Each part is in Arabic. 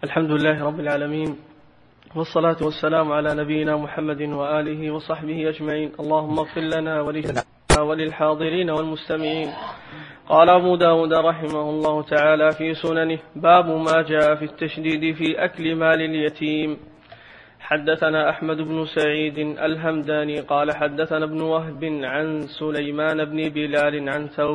الحمد لله رب العالمين، والصلاة والسلام على نبينا محمد وآله وصحبه أجمعين. اللهم اغفر لنا وللحاضرين والمستمعين. قال أبو داود رحمه الله تعالى في سننه: باب ما جاء في التشديد في أكل مال اليتيم. حدثنا أحمد بن سعيد الهمداني قال حدثنا ابن وهب عن سليمان بن بلال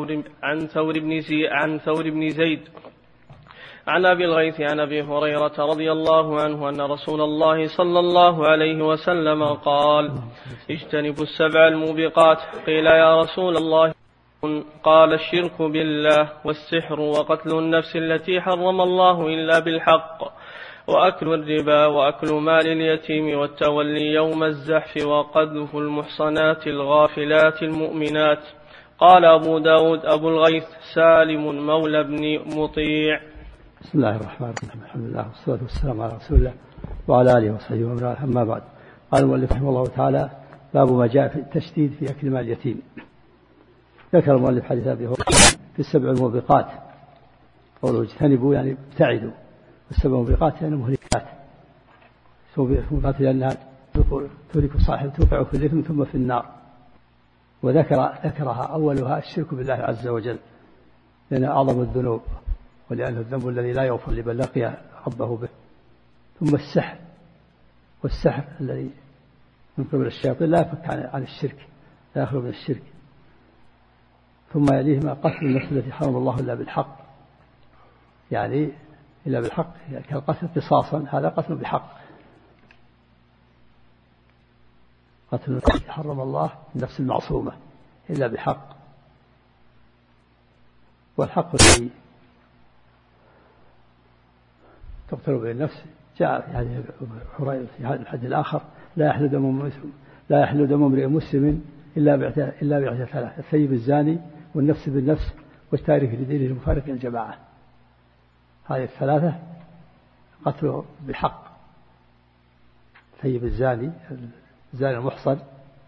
عن ثور بن زيد عن أبي الغيث عن أبي هريرة رضي الله عنه أن رسول الله صلى الله عليه وسلم قال: اجتنبوا السبع الموبقات. قيل: يا رسول الله؟ قال: الشرك بالله، والسحر، وقتل النفس التي حرم الله إلا بالحق، وأكل الربا، وأكل مال اليتيم، والتولي يوم الزحف، وقذف المحصنات الغافلات المؤمنات. قال أبو داود: أبو الغيث سالم مولى بن مطيع. بسم الله الرحمن الرحيم. الحمد لله والصلاة والسلام على رسول الله وعلى آله وصحبه ومن والاه، أما بعد. قال المؤلف رحمه الله تعالى: باب ما جاء في التشديد في أكل مال اليتيم. ذكر المؤلف حديث أبي هريرة في السبع الموبقات، قوله اجتنبوا يعني ابتعدوا، والسبع الموبقات يعني مهلكات. موبقات لأنها تهلك صاحب، توقع في الإثم ثم في النار. وذكرها أولها الشرك بالله عز وجل، لأنها أعظم الذنوب، ولأنه الذنب الذي لا يغفر لمن لقي ربه به. ثم السحر، والسحر الذي من قبل الشياطين لا يفك عن الشرك، لا يخلو من الشرك. ثم يليهما قتل النفس التي حرم الله إلا بالحق، يعني إلا بالحق كالقتل قصاصا، هذا قتل بحق. قتل النفس التي حرم الله النفس المعصومة إلا بحق، والحق الذي تقتل به النفس جاء في هذه الحرية في هذا الحديث الآخر: لا يحل دم امرئ مسلم إلا بإحدى ثلاث: الثيب الزاني، والنفس بالنفس، والتارك لدينه المفارق للجماعة. هذه الثلاثة قتله بحق: الثيب الزاني المحصن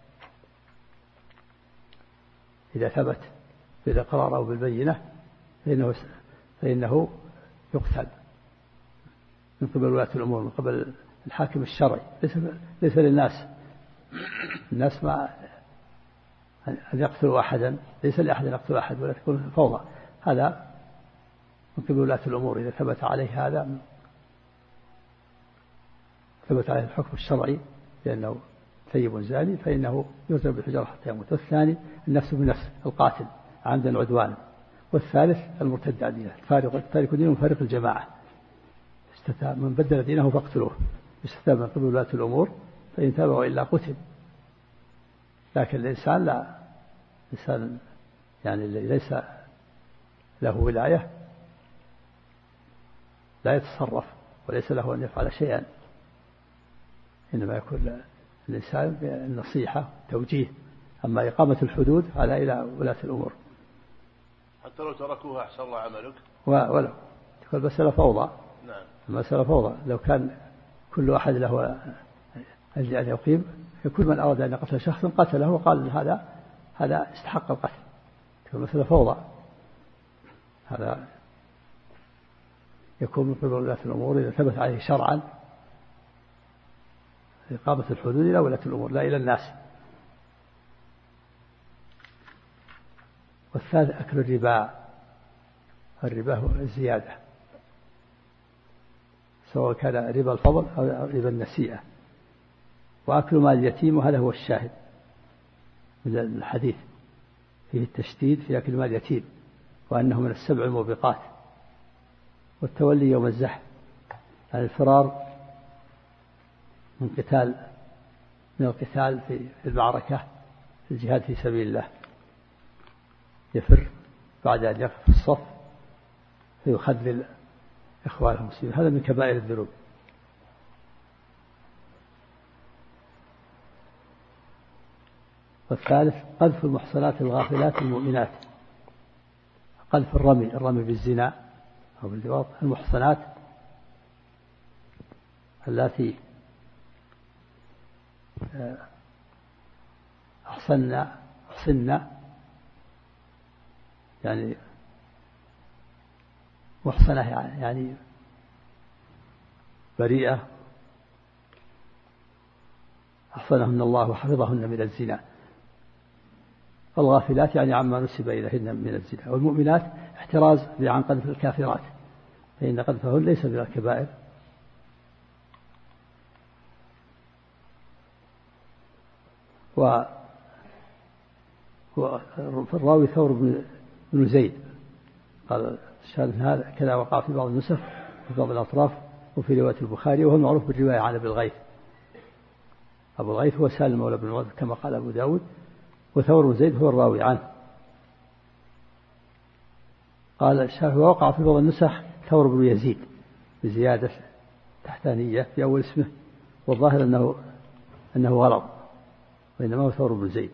إذا ثبت بالإقرار أو بالبينة فإنه يقتل من قبل ولاة الأمور، من قبل الحاكم الشرعي، ليس للناس. الناس ما أن يقتلوا أحدا، ليس لأحد يقتل أحد ولا تكون فوضى. هذا من قبل ولاة الأمور، إذا ثبت عليه هذا، ثبت عليه الحكم الشرعي لأنه ثيب زاني، فإنه يرجم بالحجارة حتى يموت. والثاني النفس بالنفس، القاتل عمدا عدوانا. والثالث المرتد عن دينه، تارك دينه مفارق الجماعة. من بدل دينه فاقتلوه، يستتاب من قبل ولاة الأمور، فإن تاب وإلا قتل. لكن الإنسان لا، إنسان يعني الذي ليس له ولاية لا يتصرف وليس له أن يفعل شيئا، إنما يكون الإنسان بالنصيحة توجيه. أما إقامة الحدود هذا إلى ولاة الأمور. حتى لو تركوها أحسن الله عملك، ولو تكون المسألة فوضى. نعم، المسألة فوضى. لو كان كل أحد له أن يقيم، يكون من أراد أن يقتل شخصا قتله وقال هذا استحق القتل، تكون المسألة فوضى. هذا يكون من قبل ولاة الأمور إذا ثبت عليه شرعا إقامة الحدود إلى ولاة الأمور لا إلى الناس. والثالث أكل الربا. الربا هو الزيادة، سواء كان ربا الفضل أو ربا النسيئة. وأكل مال اليتيم، وهذا هو الشاهد من الحديث، فيه التشديد في أكل مال اليتيم، وأنه من السبع الموبقات. والتولي يوم الزحف، يعني الفرار من القتال في المعركة، في الجهاد في سبيل الله، يفر بعد أن يقف في الصف فيخذل إخوانه المسلمين. هذا من كبائر الذنوب. والثالث قذف المحصنات الغافلات المؤمنات، قذف الرمي بالزنا أو باللواط. المحصنات التي أحصن يعني محصنة، يعني بريئة أحصنهن الله وحفظهن من الزنا. الغافلات يعني عما نسب إليهن من الزنا. والمؤمنات احتراز عن قذف الكافرات فإن قذفهن ليس من الكبائر. والراوي ثور بن زيد قال الشاهد هذا كذا وقع في بعض النسخ في بعض الأطراف وفي رواية البخاري، وهو المعروف بالرواية عن أبي الغيث. أبو الغيث هو سالم مولى بن عمر كما قال أبو داود، وثور بن زيد هو الراوي عنه. قال الشافعي ووقع في بعض النسخ ثور بن يزيد بزيادة تحتانية في أول اسمه، والظاهر أنه غلط، وإنما هو ثور بن زيد.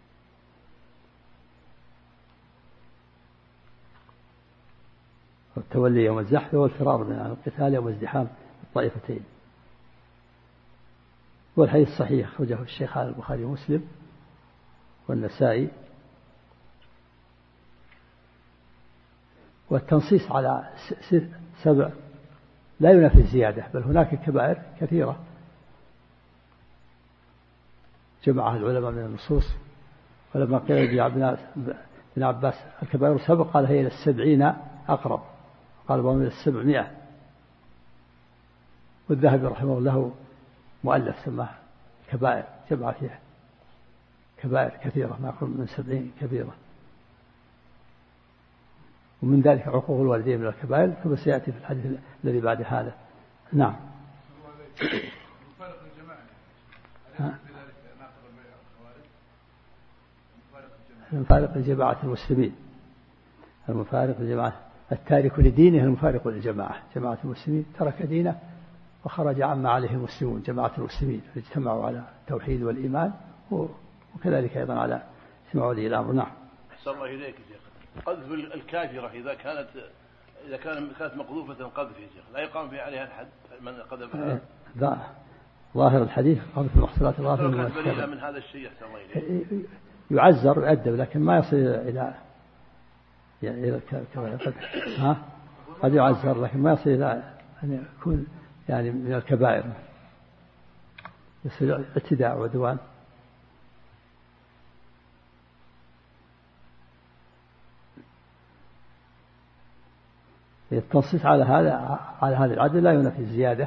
والتولي يوم الزحف هو الفرار من القتال يوم ازدحام الطائفتين. والحديث صحيح أخرجه الشيخان البخاري ومسلم والنسائي. والتنصيص على 7 لا ينافي الزيادة، بل هناك كبائر كثيرة جمعها العلماء من النصوص. ولما قيل ابن عباس الكبائر 7 قال هي إلى 70 أقرب، قال بعضهم إلى 700. والذهبي رحمه الله مؤلف سماه كبائر، جمع فيها كبائر كثيرة ما يقول من 70 كبيرة، ومن ذلك عقوق الوالدين من الكبائر كما سيأتي في الحديث الذي بعد هذا. نعم. المفارق لجماعة المسلمين، المفارق لجماعة التارك لدينه المفارق للجماعة. جماعة المسلمين ترك دينه وخرج عما عليه المسلمون. جماعة المسلمين اجتمعوا على التوحيد والإيمان، وكذلك أيضا على اجتماع ولي الأمر. نعم. أحسن الله إليك يا شيخ. قذف الكافرة إذا كانت مقذوفة قذف يا شيخ لا يقام في عليها الحد من قذفها؟ ظاهر الحديث قذف المحصنات الغافلات من هذا الشيء أحسن الله إليك يعزر ويؤدب، لكن ما يصل إلى قد يعزر لكن ما يصل إلى أن يكون يعني من الكبائر، يصير اعتداء وعدوان. التنصيص على هذا العدل لا ينافي الزيادة،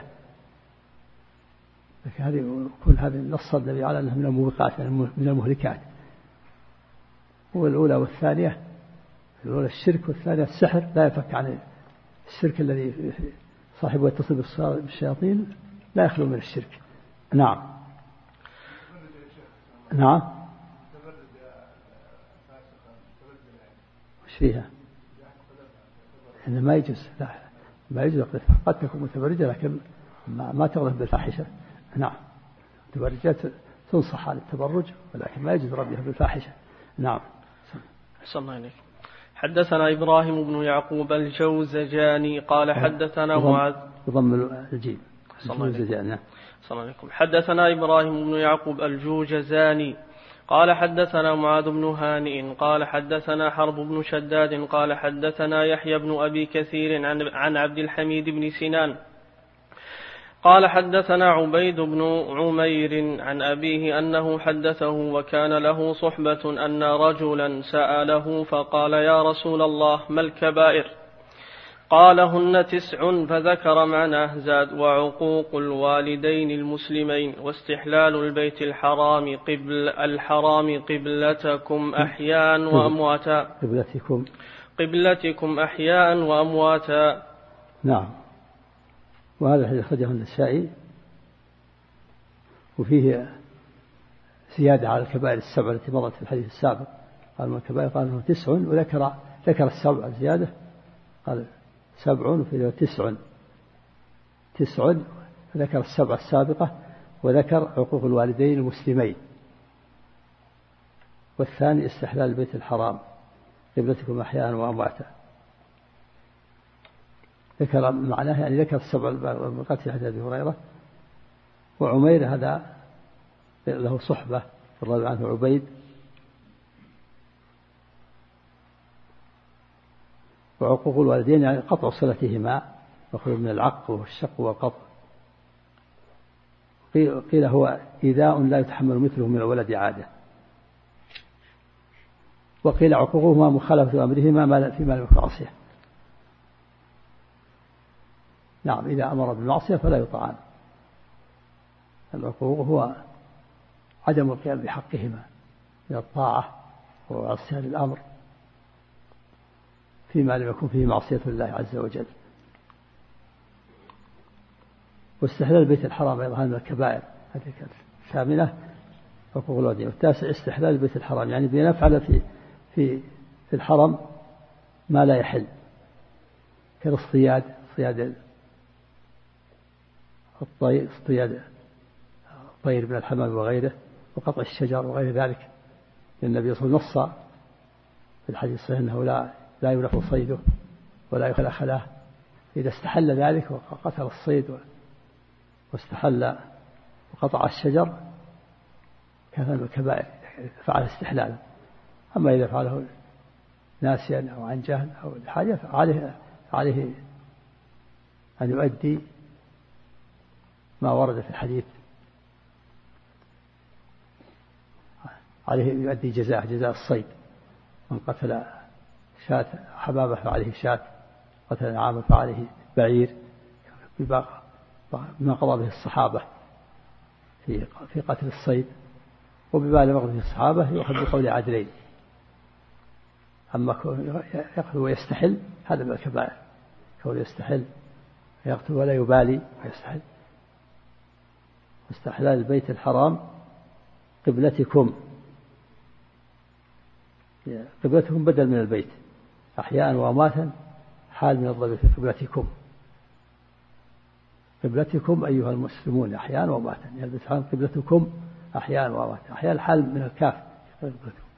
لكن كل هذه النص الذي على أنها من الموبقات من المهلكات. والأولى والثانية، الأولى الشرك والثانية السحر، لا يفك عن الشرك الذي صاحبه يتصل بالشياطين لا يخلو من الشرك. نعم. نعم. وش فيها؟ إنه ما يجوز، لا ما يجوز قذفها. قد تكون متبرجة لكن ما تغلف بالفاحشة. نعم. المتبرجات تنصح على التبرج ولكن ما يجوز ربيها بالفاحشة. نعم. أحسن الله إليك. حدثنا إبراهيم بن يعقوب الجوزجاني قال حدثنا معاذ يضم الجيم. حدثنا إبراهيم بن يعقوب الجوزجاني قال حدثنا معاذ بن هانئ قال حدثنا حرب بن شداد قال حدثنا يحيى بن أبي كثير عن عبد الحميد بن سنان قال حدثنا عبيد بن عمير عن أبيه أنه حدثه وكان له صحبة أن رجلا سأله فقال يا رسول الله ما الكبائر؟ قال هن 9 فذكر معناه زاد وعقوق الوالدين المسلمين واستحلال البيت الحرام قبلتكم أحياء وأمواتا قبلتكم أحياء وأمواتا. نعم. وهذا الحديث أخرجه النسائي وفيه زيادة على الكبائر 7 التي مرت في الحديث السابق. قال من الكبائر قال انه 9 وذكر 7 زيادة، قال 7 وفيه 9 فذكر 7 السابقة وذكر عقوق الوالدين المسلمين، والثاني استحلال البيت الحرام قبلتكم أحياء وأمواتا. ذكر معناه يعني ذكر 7 المرقات في حديث أبي هريرة. وعمير هذا له صحبة الرضي عنه عبيد، وعقوق الوالدين يعني قطع صلتهما وخلو من العق والشق والقطع قيل هو إيذاء لا يتحمل مثله من الولد عادة. وقيل عقوقهما مخالفة أمرهما فيما لم يكن معصية. نعم، إذا أمر بالمعصية فلا يطاعان. العقوق هو عدم القيام بحقهما من الطاعة وعصيان الأمر فيما لم يكن فيه معصية الله عز وجل. واستحلال البيت الحرام أيضا من الكبائر، هذه الثامنة عقوق الوالدين. والتاسع استحلال البيت الحرام، يعني بنفعل في الحرم ما لا يحل، كالاصطياد، اصطياد الطير من الحمام وغيره، وقطع الشجر وغير ذلك. النبي صلى الله عليه وسلم نص في الحديث الصحيح أنه لا يلف صيده ولا يخلى خلاه. إذا استحل ذلك وقتل الصيد واستحل وقطع الشجر كان من الكبائر، فعل استحلالا. أما إذا فعله ناسيا أو عن جهل أو الحاجة فعليه أن يؤدي ما ورد في الحديث، عليه يؤدي جزاء الصيد. من قتل شاة حبابة فعليه شاة، قتل نعامة فعليه بعير، بما قضى به الصحابة في قتل الصيد. وبما لم يقض به الصحابة يؤخذ بقول عدلين. أما يقتل ويستحل هذا من الكبائر، كونه يستحل يقتل ولا يبالي ويستحل. واستحلال البيت الحرام قبلتكم بدل من البيت، أحياء وأمواتا، حال من الضمير في قبلتكم أيها المسلمون أحياء وأمواتا، يعني البيت الحرام قبلتكم أحياء وأمواتا، أحياء الحال من الكاف قبلتكم.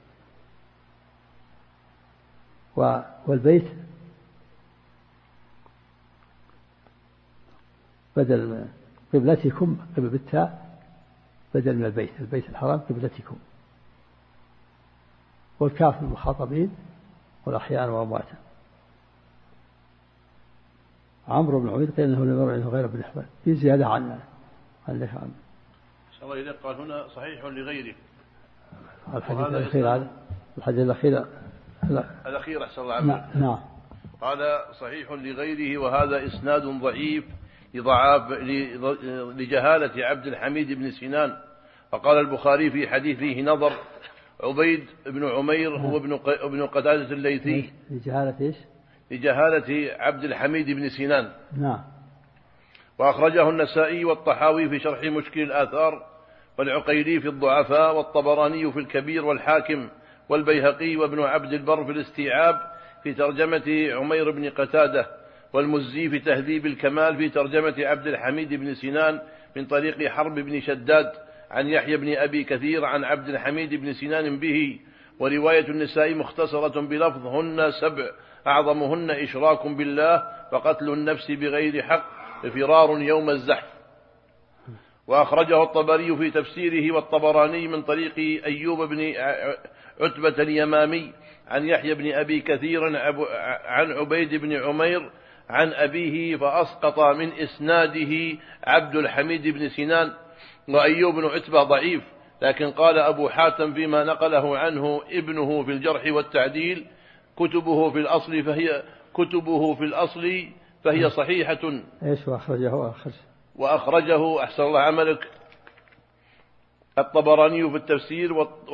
والبيت بدل قبلتكم قبل بالتاء بدل من البيت الحرام قبلتكم. والكاف المخاطبين والأحياء وأمواتا. عمرو بن عبيد قيل انه لم يرى غير ابن حبان، في زيادة عن الله إذا قال هنا صحيح لغيره. الحديث الأخير هذا الحديث الأخير أحسن الله عنه. نعم. قال صحيح لغيره، وهذا إسناد ضعيف لجهالة عبد الحميد بن سنان. فقال البخاري في حديثه نظر عبيد بن عمير هو ابن قتادة الليثي. لجهالة إيش؟ لجهالة عبد الحميد بن سنان. نعم. وأخرجه النسائي والطحاوي في شرح مشكل الآثار، والعقيلي في الضعفاء، والطبراني في الكبير، والحاكم والبيهقي وابن عبد البر في الاستيعاب في ترجمة عمير بن قتادة، والمزي في تهذيب الكمال في ترجمة عبد الحميد بن سنان من طريق حرب بن شداد عن يحيى بن أبي كثير عن عبد الحميد بن سنان به. ورواية النساء مختصرة بلفظ هن 7 أعظمهن إشراك بالله وقتل النفس بغير حق فرار يوم الزحف. وأخرجه الطبري في تفسيره والطبراني من طريق أيوب بن عتبة اليمامي عن يحيى بن أبي كثير عن عبيد بن عمير عن أبيه، فأسقط من إسناده عبد الحميد بن سنان. وأيوب بن عتبة ضعيف، لكن قال أبو حاتم فيما نقله عنه ابنه في الجرح والتعديل كتبه في الأصل فهي صحيحة. إيش وأخرجه أحسن الله عملك الطبراني في التفسير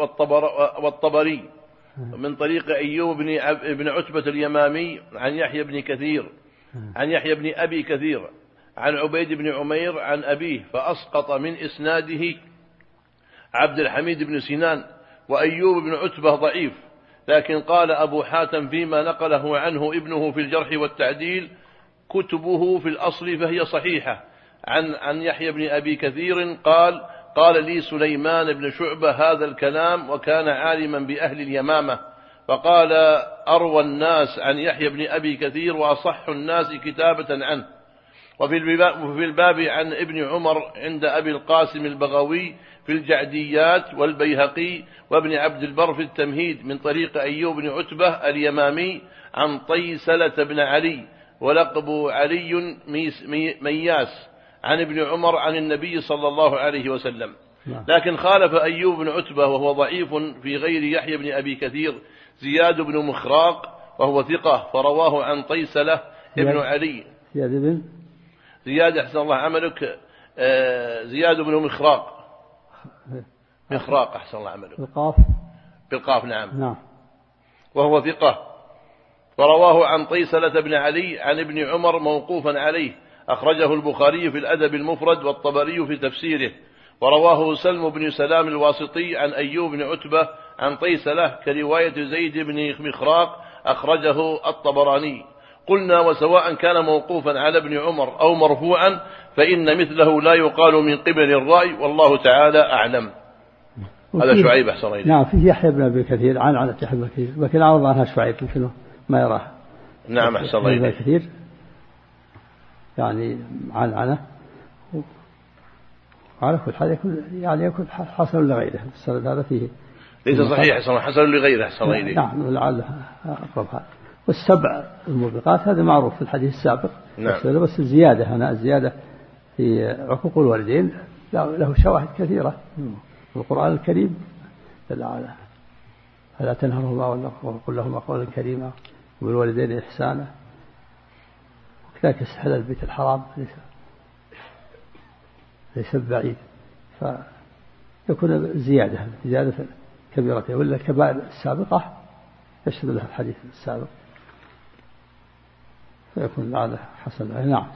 والطبري من طريق أيوب بن عتبة اليمامي عن يحيى بن كثير عن يحيى بن أبي كثير عن عبيد بن عمير عن أبيه، فأسقط من إسناده عبد الحميد بن سنان. وأيوب بن عتبة ضعيف، لكن قال أبو حاتم فيما نقله عنه ابنه في الجرح والتعديل كتبه في الأصل فهي صحيحة. عن يحيى بن أبي كثير قال لي سليمان بن شعبة هذا الكلام، وكان عالما بأهل اليمامة، فقال أروى الناس عن يحيى بن أبي كثير وأصح الناس كتابة عنه. وفي الباب عن ابن عمر عند أبي القاسم البغوي في الجعديات، والبيهقي وابن عبد البر في التمهيد من طريق أيوب بن عتبة اليمامي عن طيسلة بن علي ولقب علي مياس عن ابن عمر عن النبي صلى الله عليه وسلم. لكن خالف أيوب بن عتبة وهو ضعيف في غير يحيى بن أبي كثير زياد بن مخراق وهو ثقة، فرواه عن طيسلة ابن علي. زياد أحسن الله عملك، زياد بن مخراق، مخراق أحسن الله عملك، بالقاف نعم. وهو ثقة، فرواه عن طيسلة بن علي عن ابن عمر موقوفا عليه، أخرجه البخاري في الأدب المفرد والطبري في تفسيره. ورواه سلم بن سلام الواسطي عن أيوب بن عتبة عن طيسلة كرواية زيد بن مخراق، أخرجه الطبراني. قلنا وسواء كان موقوفا على ابن عمر أو مرفوعا فإن مثله لا يقال من قبل الرأي، والله تعالى أعلم. هذا شعيب أحسن إليه. نعم، فيه يحيى بن أبي كثير عن يحيى بن كثير، لكن عرض عنها شعيب يمكنه ما يراها. نعم أحسن إليه. كثير يعني عنه على كل حال يكون حسن لغيره. السند هذا فيه ليس صحيح، حسن لغيره أحسن إليه. نعم لعله أقرب هذا. والسبع الموبقات هذا معروف في الحديث السابق. نعم. بس الزيادة هنا، الزيادة في عقوق الوالدين له شواهد كثيرة في القرآن الكريم دل على فلا تنهرهما وقل لهما قولا كريما وبالوالدين إحسانا. وكذلك استحلال البيت الحرام ليس بعيد، فيكون زيادة كبيرة، ولا الكبائر السابقة يشهد لها الحديث السابق فيكون لعله حسن. نعم.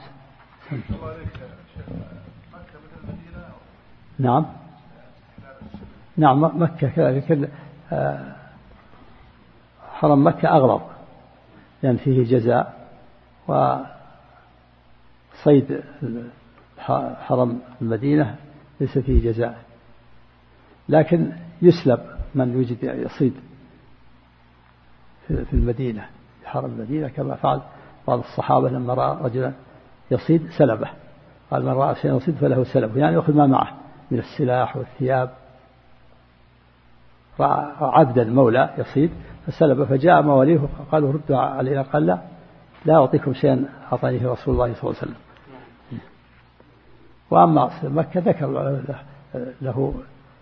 نعم مكة كذلك. حرم مكة أغلظ لأن فيه جزاء، وصيد حرم المدينة ليس فيه جزاء، لكن يسلب من يجد يصيد في المدينة في حرم المدينة، كما فعل بعض الصحابة لما رأى رجلا يصيد سلبه، قال من رأى شيئا يصيد فله سلبه، يعني يأخذ ما معه من السلاح والثياب. رأى عبدا مولى يصيد فسلبه، فجاء مواليه قالوا ردوا علينا، قال لا أعطيكم شيئا أعطانيه رسول الله صلى الله عليه وسلم. وأما مكة ذكر له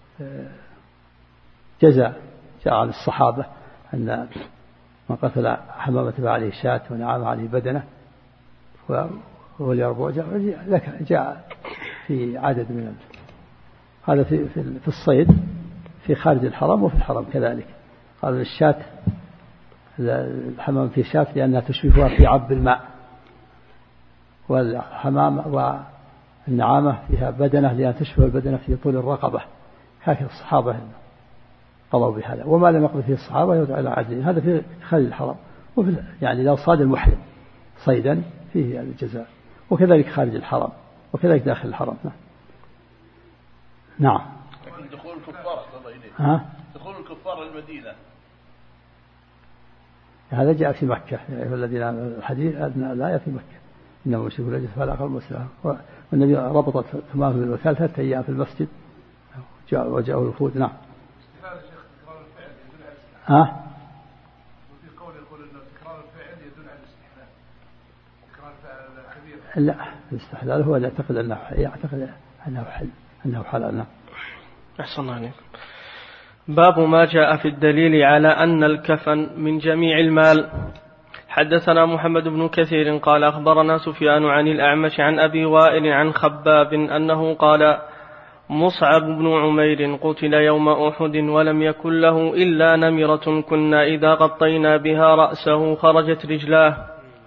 جزاء جاء عن الصحابة أن من قتل حمامة فعليه شاة ونعام عليه بدنه وليربع، جاء في عدد من هذا في الصيد في خارج الحرم وفي الحرم كذلك. قال الشاة الحمام في شاة لأنها تشبهها في عب الماء، والحمام والنعامة فيها بدنة لأنها تشبه البدنة في طول الرقبة. هكذا الصحابة قضوا بهذا، وما لم يقضي فيه الصحابة يدعى إلى عدل. هذا في خارج الحرم، يعني لو صاد المحرم صيدا فيه الجزاء، وكذلك خارج الحرم وكذلك داخل الحرم. نعم. دخول الكفار دخول الكفار المدينة هذا جاء في مكة، يا أيها الذين آمنوا، الحديث لا في مكة إنما المشركون نجس فلا يقربوا المسجد. والنبي ربط ثمامه بالوكالة 3 أيام في المسجد وجاءه الوفود. نعم. وفي قول يقول أن تكرار الفعل يدل على الاستحلال، تكرار الفعل كبير. لا، الاستحلال هو يعتقد أنه حلال. أحسن عليكم. باب ما جاء في الدليل على أن الكفن من جميع المال. حدثنا محمد بن كثير قال أخبرنا سفيان عن الأعمش عن أبي وائل عن خباب أنه قال مصعب بن عمير قتل يوم أحد ولم يكن له إلا نمرة كنا إذا غطينا بها رأسه خرجت رجلاه،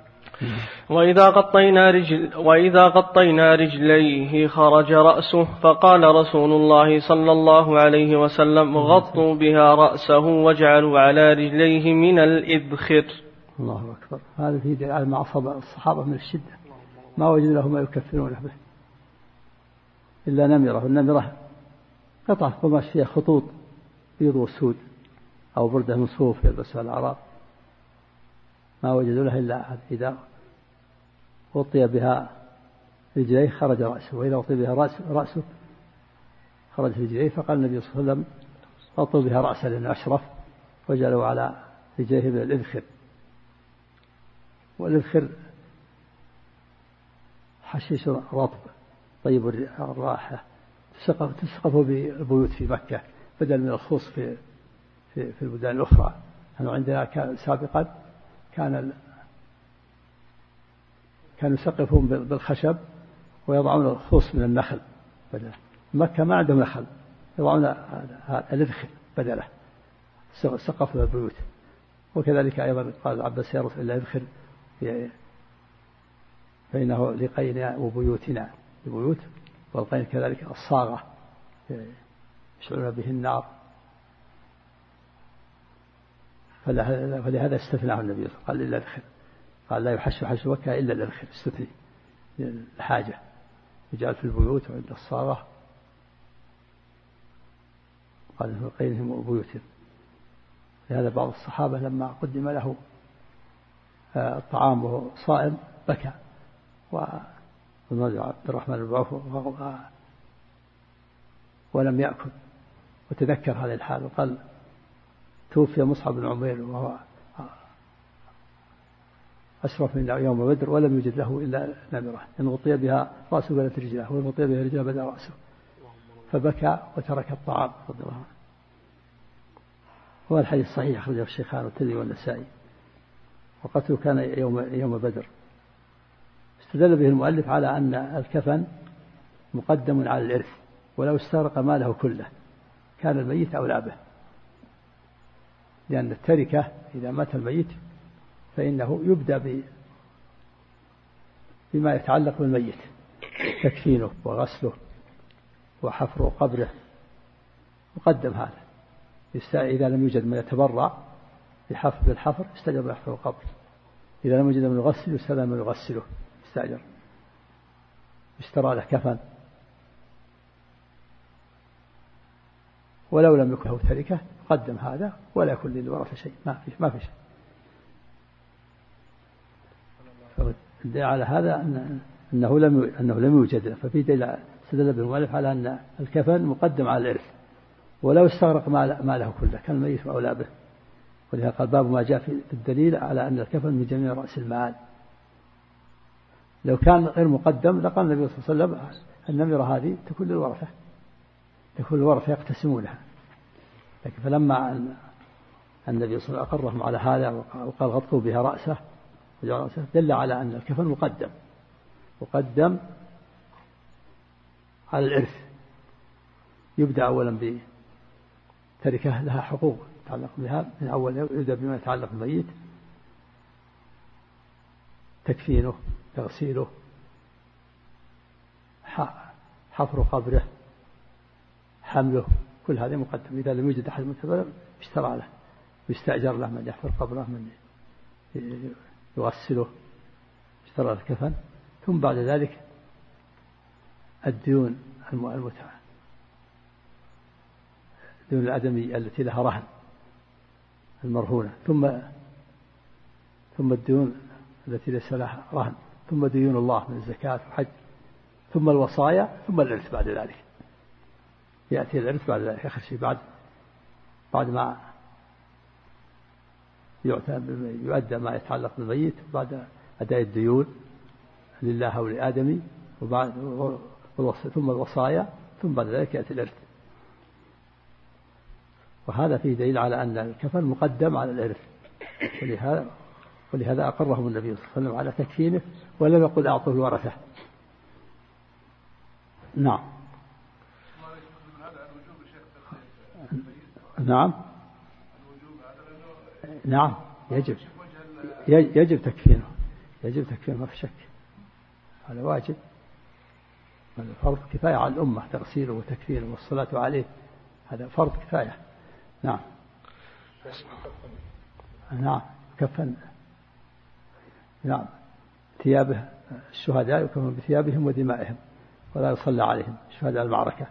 وإذا غطينا رجليه خرج رأسه، فقال رسول الله صلى الله عليه وسلم غطوا بها رأسه واجعلوا على رجليه من الإذخر. الله أكبر. هذا في دليل على ما أصاب الصحابة من الشدة، ما وجد له ما يكفرونه به إلا نمرة. والنمرة قطعة قماش فيها خطوط بيض وسود أو بردة من صوف يلبسها العرب، ما وجدوا له إلا إذا غطي بها رجليه خرج رأسه، وإذا غطي بها رأسه خرج رجليه. فقال النبي صلى الله عليه وسلم غطوا بها رأسه لأنه أشرف، وجعلوا على رجليه بالإذخر. والإذخر حشيش رطب طيب الراحة تسقف بالبيوت في مكة بدل من الخص في البلدان الأخرى. أنه عندنا كان سابقا كانوا يسقفون بالخشب ويضعون الخص من النخل بدله. مكة ما عندهم نخل، يضعون الإذخر بدله سقف البيوت. وكذلك أيضا قال العباس يا رسول الله إذخر فإنه لقينا وبيوتنا البيوت، والقين كذلك الصاغة يشعلون به النار. فلهذا استثناه النبي قال إلا الإذخر، قال لا يحش حش مكة إلا الإذخر، استثني الحاجة يجعل في البيوت وعند الصاغة. قال لقينهم وبيوتهم. لهذا بعض الصحابة لما قدم له الطعام وهو صائم بكى، عبد الرحمن بن عوف ولم يأكل وتذكر هذه الحال وقال توفي مصعب بن عمير وهو أشرف من يوم بدر ولم يجد له إلا نمرة إن غطي بها رأسه بلت رجله وإن غطي بها رجله بدا رأسه، فبكى وترك الطعام رضي الله عنه. هو الحديث الصحيح أخرجه الشيخان والترمذي والنسائي. وقتله كان يوم بدر. استدل به المؤلف على أن الكفن مقدم على الإرث، ولو استغرق ماله كله كان الميت أولى به، لأن التركة إذا مات الميت فإنه يبدأ بما يتعلق بالميت، تكفينه وغسله وحفر قبره، مقدم هذا. إذا لم يوجد من يتبرع بالحفر استجب يحفر القبر، إذا لم يوجد من يغسل يستأذن من يغسله استأجر، اشترى له كفن. ولو لم يكن له تركة قدم هذا ولا يكون للورثة شيء، ما في شيء. فالدليل على هذا أنه لم يوجد، ففي دليل استدل به المؤلف على أن الكفن مقدم على الإرث، ولو استغرق ماله كله كان الميت أولى به. ولهذا قال باب ما جاء في الدليل على أن الكفن من جميع رأس المال. لو كان غير مقدم لقال النبي صلى الله عليه وسلم النمرة هذه تكون للورثة، يقتسمونها. لكن فلما النبي صلى الله عليه وسلم أقرهم على هذا وقال غطوا بها رأسه دل على أن الكفن مقدم على الإرث. يبدأ أولا بتركة لها حقوق يتعلق بها، من أول يبدأ بما يتعلق بالميت، تكفينه، تغسيله، حفر قبره، حمله، كل هذا مقدم. إذا لم يوجد أحد متبرع اشترى له ويستأجر له من يحفر قبره، من يغسله، اشترى له الكفن. ثم بعد ذلك الديون المتعة، ديون الآدمي التي لها رهن المرهونة، ثم الديون التي ليس لها رهن، ثم ديون الله من الزكاة والحج، ثم الوصايا، ثم الإرث بعد ذلك. يأتي الإرث بعد ذلك آخر شيء، بعد ما يؤدى ما يتعلق بالميت، بعد أداء الديون لله أو لآدمي، ثم الوصايا، ثم بعد ذلك يأتي الإرث. وهذا فيه دليل على أن الكفن مقدم على الإرث، ولهذا أقرهم النبي صلى الله عليه وسلم على تكفينه ولم يقل أعطوه الورثة. نعم. نعم يجب تكفينه، ما في شك، هذا واجب، هذا فرض كفاية على الأمة، تغسيله وتكفينه والصلاة عليه، هذا فرض كفاية. نعم كفن. نعم ثيابه الشهداء يكفن بثيابهم ودمائهم ولا يصلى عليهم، شهداء المعركة.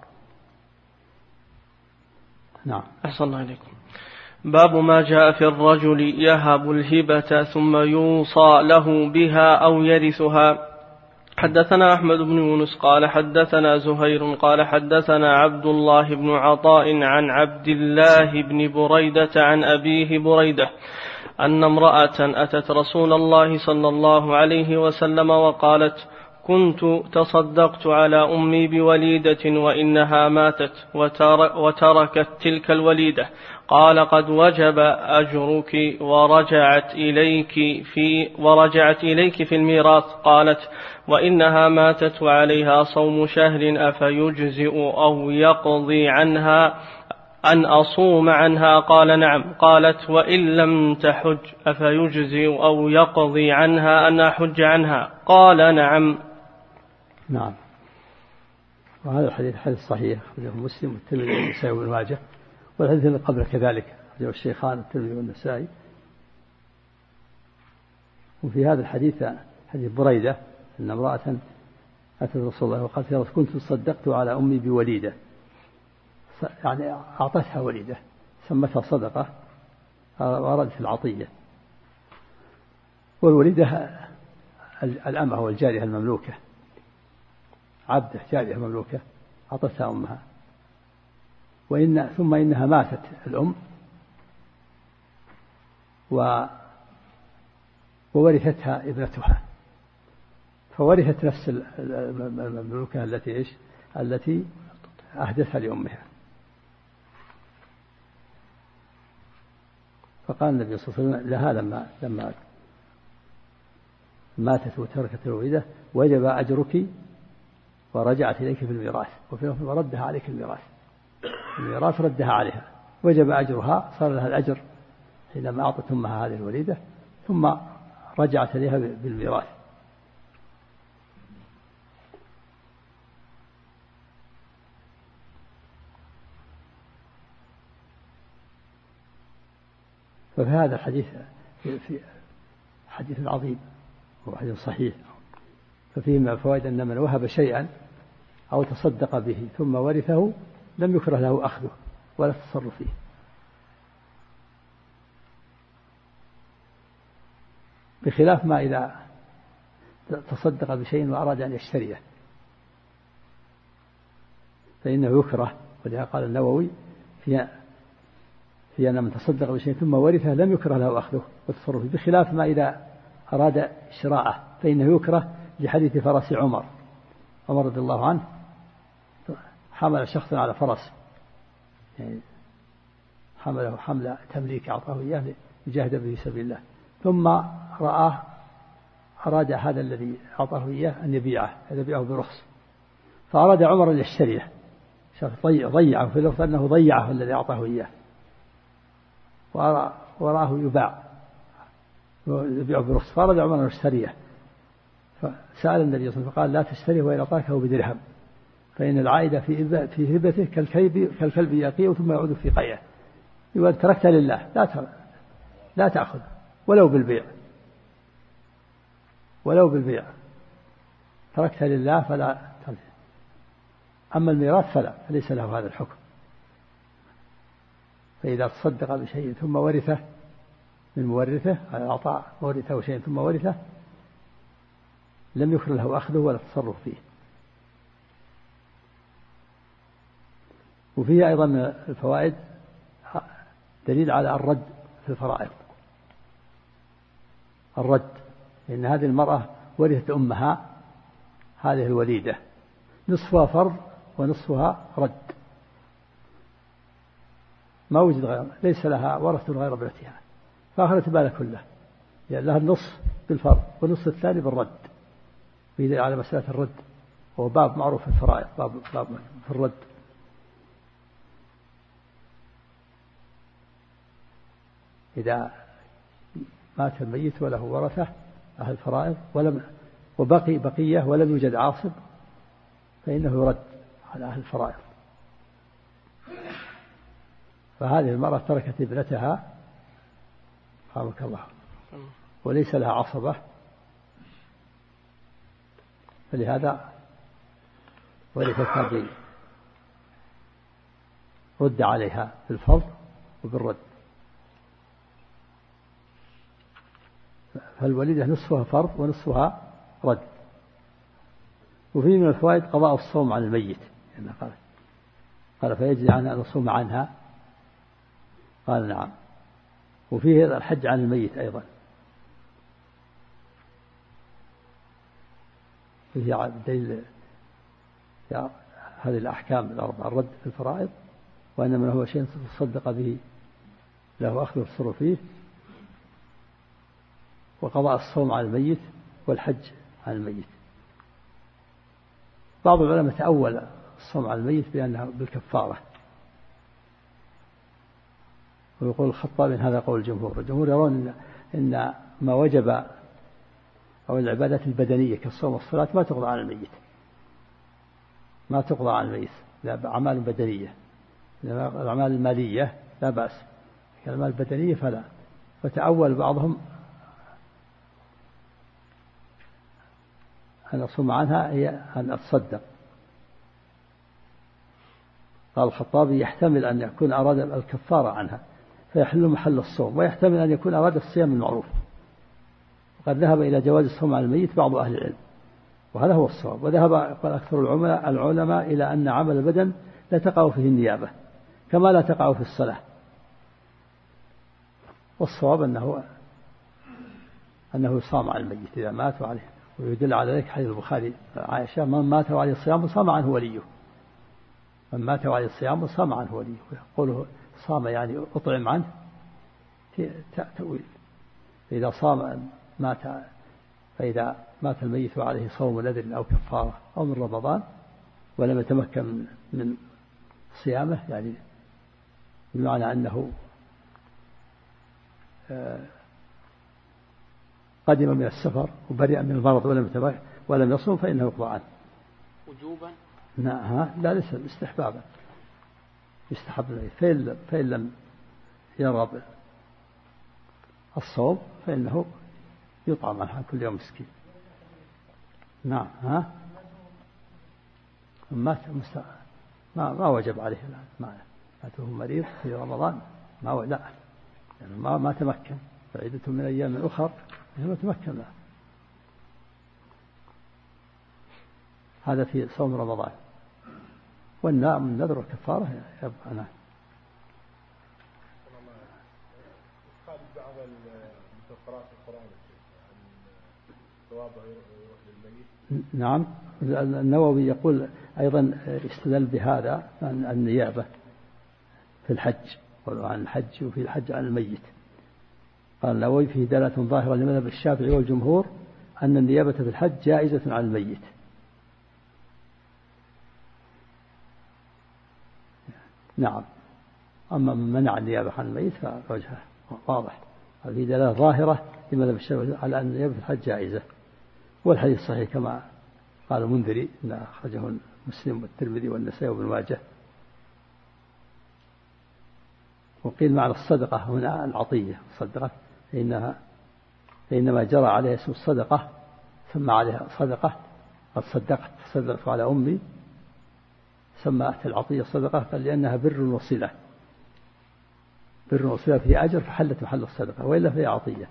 نعم. أحسن الله إليكم. باب ما جاء في الرجل يهب الهبة ثم يوصى له بها أو يرثها. حدثنا أحمد بن يونس قال حدثنا زهير قال حدثنا عبد الله بن عطاء عن عبد الله بن بريدة عن أبيه بريدة أن امرأة أتت رسول الله صلى الله عليه وسلم وقالت: كنت تصدقت على أمي بوليدة وإنها ماتت وتركت تلك الوليدة. قال قد وجب أجرك ورجعت إليك في الميراث. قالت وإنها ماتت وعليها صوم شهر أفيجزئ أو يقضي عنها أن أصوم عنها؟ قال نعم. قالت وإن لم تحج أفيجزئ أو يقضي عنها أن أحج عنها؟ قال نعم. نعم. وهذا الحديث حديث صحيح أخرجه مسلم والترمذي والنسائي وابن ماجه، والحديث اللي قبل كذلك أخرجه الشيخان الترمذي والنسائي. وفي هذا الحديث حديث بريدة أن امرأة أتت رسول الله وقالت يا رسول كنت صدقت على أمي بوليدة، يعني أعطتها وليدة سمتها صدقة وأرادت العطية. والوليدة الأمة والجارية المملوكة، عبدة جارية مملوكة أعطتها أمها، ثم إنها ماتت الأم وورثتها ابنتها، فورثت نفس المملوكة التي أهدتها لأمها. فقال النبي صلى الله عليه وسلم لها لما ماتت وتركت الوليدة وجب أجرك ورجعت إليك في الميراث، وفي لفظ وردها عليك الميراث ردها عليها، وجب أجرها، صار لها الأجر حينما أعطت أمها هذه الوليدة ثم رجعت إليها بالميراث. ففي هذا الحديث في حديث عظيم وحديث صحيح، ففيه من الفوائد أن من وهب شيئا أو تصدق به ثم ورثه لم يكره له أخذه ولا التصرف فيه، بخلاف ما إذا تصدق بشيء وأراد أن يشتريه فإنه يكره. ولذا قال النووي في أن من تصدق بشيء ثم ورثه لم يكره له أخذه والتصرف فيه، بخلاف ما إذا أراد شراءه فإنه يكره، لحديث فرس عمر رضي الله عنه، حمل شخصا على فرس، يعني حمله حمل تمليك أعطاه إياه يجاهد به سبيل الله، ثم أراد هذا الذي أعطاه إياه أن يبيعه برخص، فأراد عمر أن يشتريه، ضيعه، في اللفظ أنه ضيعه الذي أعطاه إياه، وراه يبيعه برخص، فأراد عمر أن يشتريه، فسأل النبي صلى الله عليه وسلم فقال لا تشتريه وإن أعطاكه بدرهم، فإن العائد في هبته كالكلب يقيء ثم يعود في قيئه. يقول تركت لله لا تأخذ ولو بالبيع تركت لله فلا تنفع. أما الميراث فليس له هذا الحكم، فإذا تصدق بشيء ثم ورثه من مورثه، أعطى مورثه شيء ثم ورثه لم يكره له أخذه ولا التصرف فيه. وفيه أيضا من الفوائد دليل على الرد في الفرائض، الرد، لأن هذه المرأة ورثت أمها هذه الوليدة نصفها فرض ونصفها رد، ما وجد غير، ليس لها ورث غير ابنتها، فأخذت بالها كله، يعني لها النصف بالفرض والنصف الثاني بالرد. في على مسألة الرد، وهو باب معروف في الفرائض، باب في الرد. إذا مات الميت وله ورثة أهل الفرائض وبقي بقية ولم يوجد عاصب فإنه يرد على أهل الفرائض. فهذه المرأة تركت ابنتها رحمك الله وليس لها عصبة، فلهذا ورثتها رد عليها بالفرض وبالرد. فالوليدة نصفها فرض ونصفها رد. وفيه من الفوائد قضاء الصوم عن الميت، يعني قال فيجزي عنها أن نصوم عنها؟ قال نعم. وفيه الحج عن الميت أيضا، وهي دليل هذه الأحكام الأربعة: الرد في الفرائض، وإنما هو شيء تصدق به له أخذ الصرف فيه، وقضاء الصوم على الميت، والحج على الميت. بعض العلماء تأول الصوم على الميت بأنه بالكفارة، ويقول الخطابي إن هذا قول الجمهور. الجمهور يرون إن ما وجب أو العبادات البدنية كالصوم والصلاة ما تقضى على الميت، ما تقضى على الميت، لا أعمال بدنية. الأعمال المالية لا بأس، الأعمال البدنية فلا. فتأول بعضهم أن أصوم عنها هي أن أتصدق. قال الخطابي: يحتمل أن يكون أراد الكفارة عنها فيحل محل الصوم، ويحتمل أن يكون أراد الصيام المعروف. وقد ذهب إلى جواز الصوم على الميت بعض أهل العلم، وهذا هو الصواب. وذهب أكثر العلماء إلى أن عمل البدن لا تقع فيه النيابة كما لا تقع في الصلاة. والصواب أنه يصام على الميت إذا مات عليه. ويدل على ذلك حديث البخاري عائشة: من مات عليه الصيام صام عنه وليه. من مات عليه الصيام صام عنه وليه. ويقوله صام يعني أطعم عنه تأويل. فإذا صام فإذا مات الميت وعليه صوم نذر أو كفارة أو من رمضان ولم يتمكن من صيامه، يعني بمعنى أنه قدم من السفر وبرئ من المرض ولم يصوم فإنه يقضى عنه وجوبا. لا ليس استحبابا، يستحب له. فإن لم يرغب الصوم فإنه يطعم عنها كل يوم مسكين. نعم. ما وجب عليه الآن، ماته مريض في رمضان لا يعني ما تمكن، فعدة من أيام أخر ما تمكن له. هذا في صوم رمضان. والنذر والكفارة يبقى. أنا بعض المفسرات القرآن ثوابه يروح للميت. نعم. النووي يقول أيضا استدل بهذا عن النيابة في الحج، وعن الحج وفي الحج عن الميت. قال النووي: فيه دلالة ظاهرة لمذهب الشافعي والجمهور أن النيابة في الحج جائزة عن الميت. نعم. أما من منع النيابة عن الميت فوجهه واضح. هذه دلالة ظاهرة لمذهب الشافعي على أن النيابة في الحج جائزة. والحديث صحيح كما قال المنذري إن أخرجه مسلم والترمذي والنسائي وابن ماجه. وقيل معنى الصدقة هنا العطية. الصدقة فإنما جرى عليها اسم الصدقة سمى عليها صدقة. قد صدقت على أمي سمأت العطية صدقة، قال لأنها بر وصلة. بر وصلة فيه أجر فحلت محل الصدقة، وإلا فهي عطية.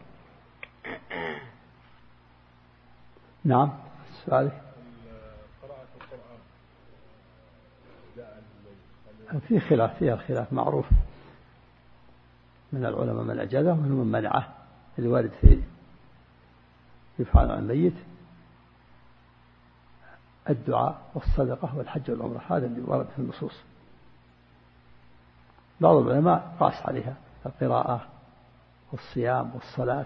نعم. السؤال قراءة القرآن في خلاف، فيها الخلاف معروف من العلماء من أجازه ومن منعه. الوارد في يفعل عن الميت الدعاء والصدقة والحج والعمرة، هذا اللي ورد في النصوص. بعض العلماء قاس عليها القراءة والصيام والصلاة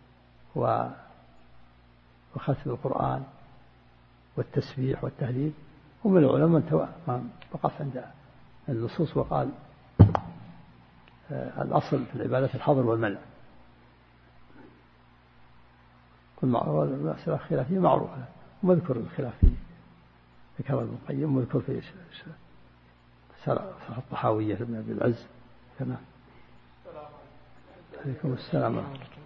وختم القرآن والتسبيح والتهليل. ومن العلماء من وقف عند النصوص وقال الأصل في العبادة الحظر والمنع. كل مسألة خلافية معروفة، ومذكر الخلاف في كلام ابن القيم، ومذكر في الطحاوية لابن أبي العز كما. عليكم السلام.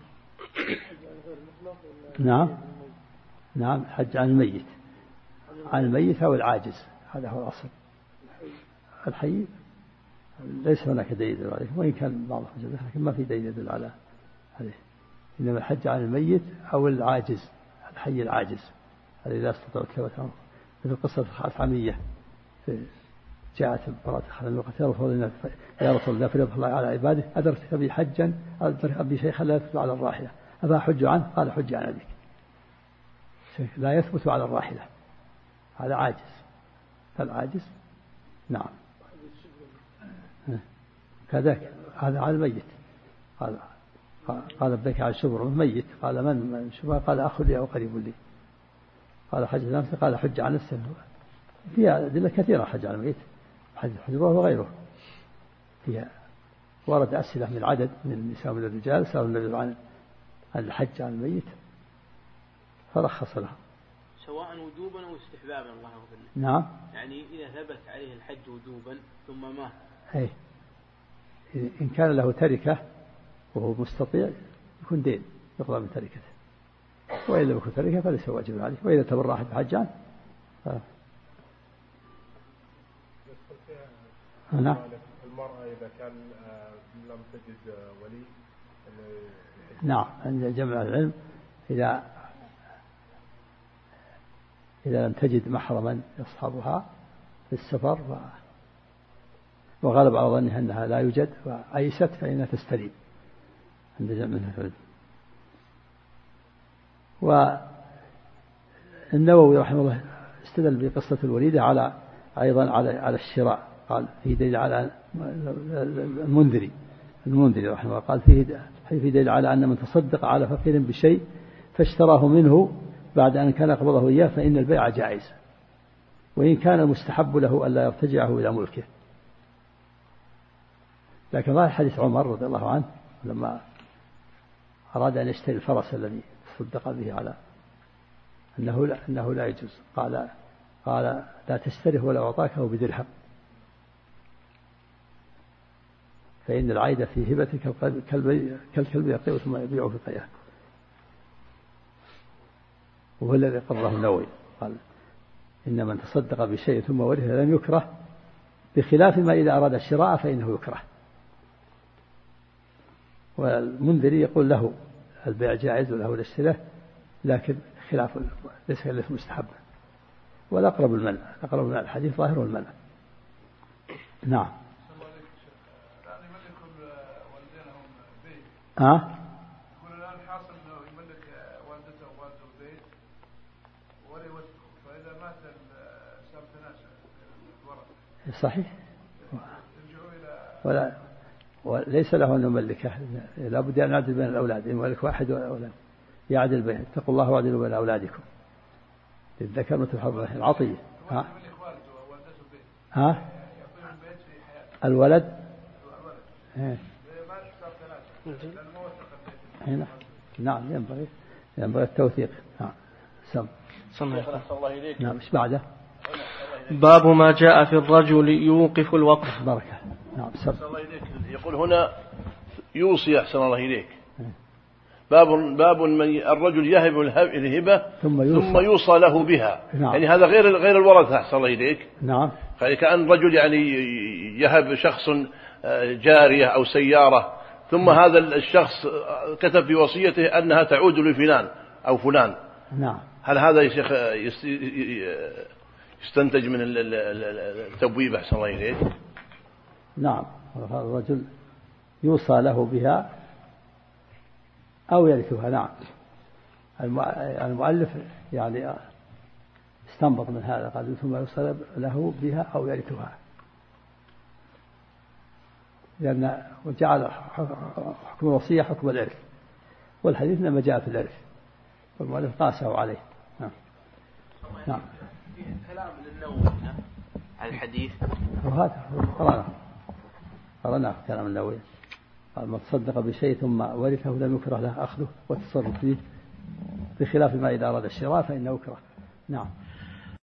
نعم. حج عن الميت، عن الميت أو العاجز، هذا هو الأصل. الحي ليس هناك دليل يدل عليه، وإن كان بعض الحجج لكن ما في دليل يدل على هذه. إنما الحج عن الميت أو العاجز، الحي العاجز الذي لا يستطيع كتابته. مثل قصة الخاتمية جاءت بمرأة خاتم وقالت: يا رسول الله فرض الله على عباده أدركت بي حجا أدرك بي شيخا لا يثبت على الراحلة أفأحج عنه؟ قال: حج عن أبيك. لا يثبت على الراحلة. هذا عاجز، فالعاجز نعم كذلك هذا على الميت. قال ابنك على شبر ميت، قال من شبر؟ قال أخ لي أو قريب لي. قال حج نفسه، قال حج عن نفسه. فيها أدلة كثيرة حج عن الميت، حج حجره وغيره. فيها ورد أسئلة من العدد من النساء ومن الرجال سألوا النبي عن الحج عن الميت فرخص لها، سواء وجوبا أو استحبابا. الله يغفر له. نعم، يعني إذا ثبت عليه الحج وجوبا ثم مات، أي إن كان له تركة وهو مستطيع يكون دين يقضى من تركته، وإن لم يكن تركة فليس واجب عليه. وإذا تبرع بحجان نعم. المرأة إذا كان لم تجد ولي، نعم، عند جمع العلم إذا لم تجد محرما يصحبها في السفر وغلب على ظنها أنها لا يوجد وأيست فإنها تستريب عند جمع العلم. والنووي رحمه الله استدل بقصة الوليدة أيضا على الشراء. قال فيه دليل على المنذري رحمه الله قال فيه دليل على أن من تصدق على فقير بشيء فاشتراه منه بعد أن كان قبضه إياه فإن البيع جائز، وإن كان المستحب له ألا يرتجعه إلى ملكه. لكن ظاهر حديث عمر رضي الله عنه لما أراد أن يشتري الفرس الذي تصدق به على أنه لا يجوز، قال لا تشتره ولا أعطاكه بدرهم، فإن العيد في هبتك كالكلب يقيء ثم يبيعه في قياه. وهو الذي قرره النووي قال إن من تصدق بشيء ثم ورثه لم يكره، بخلاف ما إذا أراد الشراء فإنه يكره. والمنذري يقول له البيع جائز وله الاشتراء، لكن خلاف ليس مستحب، والأقرب المنع. الحديث ظاهر المنع. نعم. يقول الآن حاصل أنه يملك والدته ووالده البيت ولا يوثقه، فإذا مات صار تناسل الورثة. صحيح. وليس له أن يملكه، لا بد أن يعدل بين الأولاد، يملك واحد والأولاد يعدل بين. اتقوا الله واعدلوا بين أولادكم للذكر مثل حظ العطية. الولد نعم ينبغي التوثيق. نعم. ايش بعده؟ باب ما جاء في الرجل يوقف الوقف. بركة. نعم. يقول هنا يوصي أحسن الله إليك. باب من الرجل يهب الهبة ثم يوصى له بها. نعم. يعني هذا غير الورثة أحسن الله إليك. نعم. كأن رجل يعني يهب شخص جارية أو سيارة، ثم هذا الشخص كتب في وصيته أنها تعود لفلان أو فلان. نعم. هل هذا يا شيخ يستنتج من التبويب أحسن الله إليك؟ نعم. الرجل يوصى له بها أو يرثها. نعم. المؤلف يعني استنبط من هذا، قال ثم يوصى له بها أو يرثها، لأن وجعل حكم الوصية حكم الإرث، والحديث إنما جاء في الإرث، والمؤلف قاسه عليه. نعم. كلام للنووي على الحديث، وهذا قرأناه كلام النووي قال من تصدق بشيء ثم ورثه لم يكره له أخذه والتصرف فيه، بخلاف ما إذا أراد الشراء فإنه يكره. نعم.